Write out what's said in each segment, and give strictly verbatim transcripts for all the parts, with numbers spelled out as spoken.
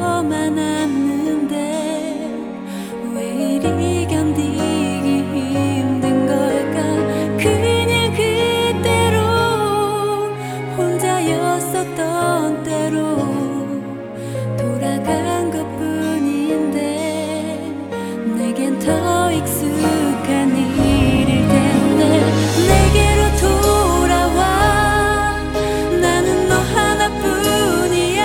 너만 안는데 왜 이리 견디기 힘든 걸까. 그냥 그때로 혼자였었던 때로 돌아간 것뿐인데 내겐 더 익숙한 일일 텐데. 내게로 돌아와. 나는 너 하나뿐이야.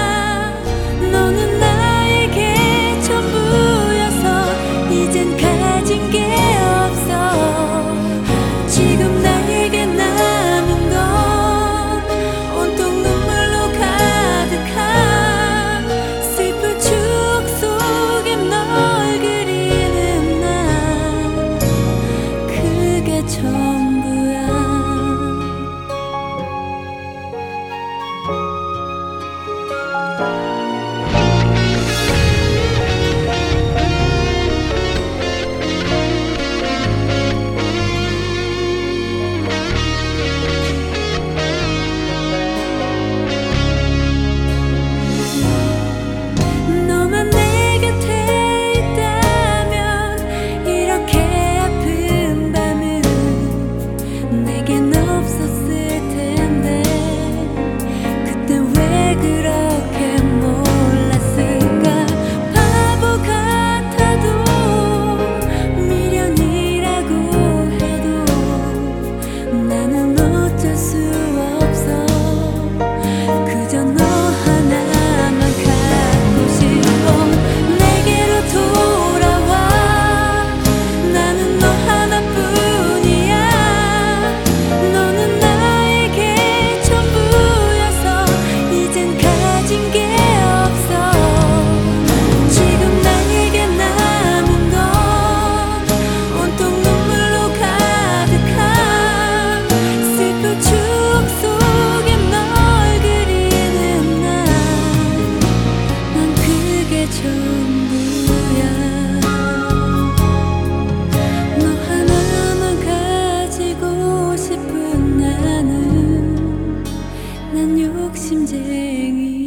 너는 나에게 전부여서 이젠 가진 게 없어. 지금 나에게 남은 건 온통 눈물로 가득한 슬픈 추억 속에 널 그리는 난 그게 전부야. 너만 내 곁에 있다면 이렇게 아픈 밤은 내겐 없었을 텐데. 그때 왜 그렇게 몰랐을까. 바보 같아도 미련이라고 해도 나는 어쩔 수 없어. 그저 너 하나만 갖고 싶어. 내게로 돌아와. 나는 너 하나뿐이야. 너는 나에게 전부여서 이젠 가진 게 없어. 지금 나에게 남은 건 온통 눈물로 가득한 슬픈 추억 속에 널 그리는 난 난 그게 전부야. 너 하나만 가지고 싶은 나는 난 욕심쟁이.